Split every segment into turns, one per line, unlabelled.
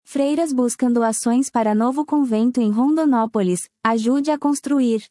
Freiras buscam doações para novo convento em Rondonópolis, ajude a construir.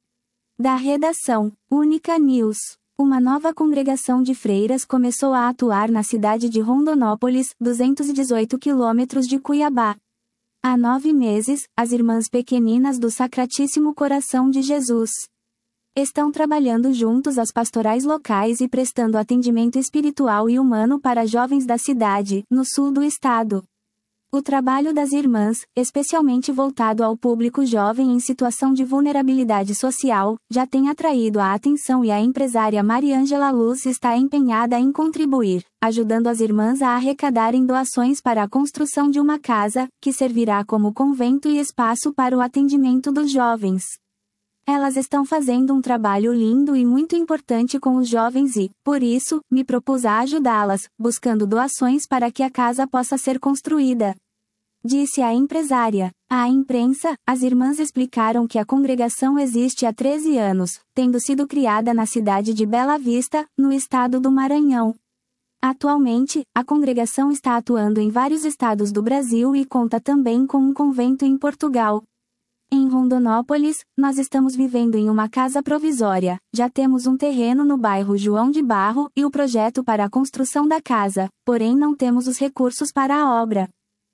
Da redação, Única News. Uma nova congregação de freiras começou a atuar na cidade de Rondonópolis, 218 quilômetros de Cuiabá. Há 9 meses, as Irmãs Pequeninas do Sacratíssimo Coração de Jesus estão trabalhando juntos às pastorais locais e prestando atendimento espiritual e humano para jovens da cidade, no sul do estado. O trabalho das irmãs, especialmente voltado ao público jovem em situação de vulnerabilidade social, já tem atraído a atenção e a empresária Mariângela Luz está empenhada em contribuir, ajudando as irmãs a arrecadarem doações para a construção de uma casa, que servirá como convento e espaço para o atendimento dos jovens. Elas estão fazendo um trabalho lindo e muito importante com os jovens e, por isso, me propus a ajudá-las, buscando doações para que a casa possa ser construída. Disse a empresária. À imprensa, as irmãs explicaram que a congregação existe há 13 anos, tendo sido criada na cidade de Bela Vista, no estado do Maranhão. Atualmente, a congregação está atuando em vários estados do Brasil e conta também com um convento em Portugal. Em Rondonópolis, nós estamos vivendo em uma casa provisória, já temos um terreno no bairro João de Barro e o projeto para a construção da casa, porém não temos os recursos para a obra.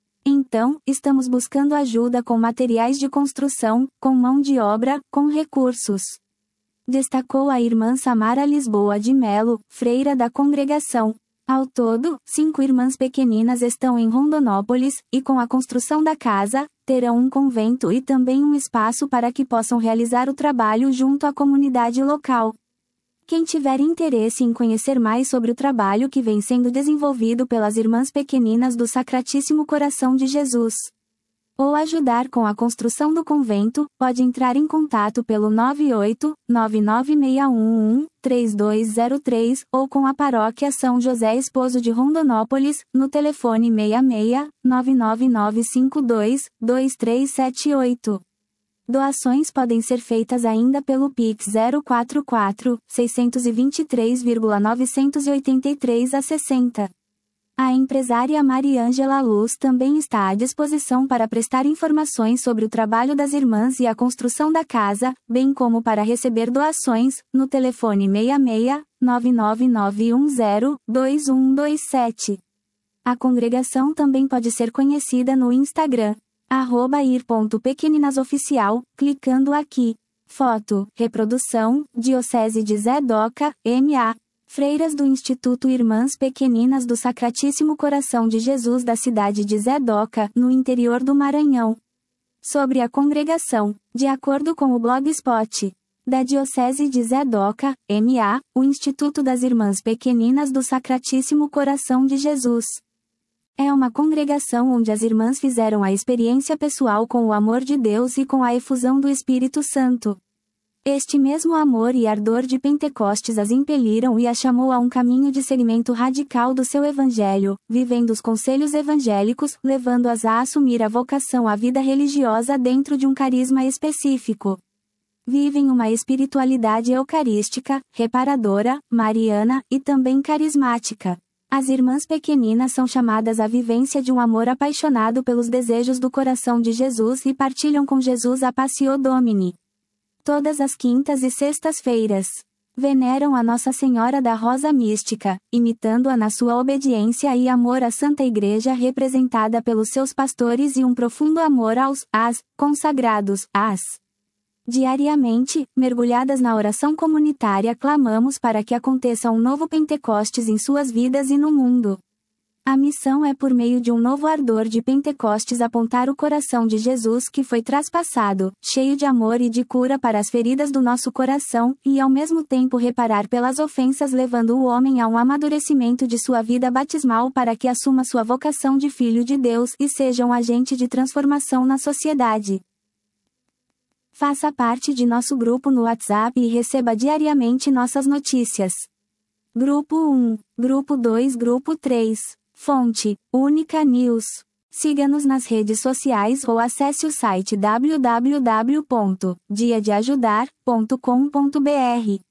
Então, estamos buscando ajuda com materiais de construção, com mão de obra, com recursos. Destacou a irmã Samara Lisboa de Melo, freira da congregação. Ao todo, 5 irmãs pequeninas estão em Rondonópolis, e com a construção da casa, terão um convento e também um espaço para que possam realizar o trabalho junto à comunidade local. Quem tiver interesse em conhecer mais sobre o trabalho que vem sendo desenvolvido pelas Irmãs Pequeninas do Sacratíssimo Coração de Jesus, ou ajudar com a construção do convento, pode entrar em contato pelo 98-99611-3203 ou com a Paróquia São José Esposo de Rondonópolis, no telefone 66-99952-2378. Doações podem ser feitas ainda pelo Pix 044-623,983 a 60. A empresária Mariângela Luz também está à disposição para prestar informações sobre o trabalho das irmãs e a construção da casa, bem como para receber doações, no telefone 66-99910-2127. A congregação também pode ser conhecida no Instagram, @ir.pequeninasoficial, clicando aqui. Foto, reprodução, Diocese de Zé Doca, M.A. Freiras do Instituto Irmãs Pequeninas do Sacratíssimo Coração de Jesus da cidade de Zé Doca, no interior do Maranhão. Sobre a congregação, de acordo com o Blogspot da Diocese de Zé Doca, M.A., o Instituto das Irmãs Pequeninas do Sacratíssimo Coração de Jesus é uma congregação onde as irmãs fizeram a experiência pessoal com o amor de Deus e com a efusão do Espírito Santo. Este mesmo amor e ardor de Pentecostes as impeliram e a chamou a um caminho de seguimento radical do seu evangelho, vivendo os conselhos evangélicos, levando-as a assumir a vocação à vida religiosa dentro de um carisma específico. Vivem uma espiritualidade eucarística, reparadora, mariana, e também carismática. As irmãs pequeninas são chamadas à vivência de um amor apaixonado pelos desejos do coração de Jesus e partilham com Jesus a Passio Domini. Todas as quintas e sextas-feiras, veneram a Nossa Senhora da Rosa Mística, imitando-a na sua obediência e amor à Santa Igreja representada pelos seus pastores e um profundo amor aos consagrados. Diariamente, mergulhadas na oração comunitária, clamamos para que aconteça um novo Pentecostes em suas vidas e no mundo. A missão é, por meio de um novo ardor de Pentecostes, apontar o coração de Jesus que foi traspassado, cheio de amor e de cura para as feridas do nosso coração, e ao mesmo tempo reparar pelas ofensas, levando o homem a um amadurecimento de sua vida batismal para que assuma sua vocação de filho de Deus e seja um agente de transformação na sociedade. Faça parte de nosso grupo no WhatsApp e receba diariamente nossas notícias. Grupo 1, Grupo 2, Grupo 3. Fonte, Única News. Siga-nos nas redes sociais ou acesse o site www.diadeajudar.com.br.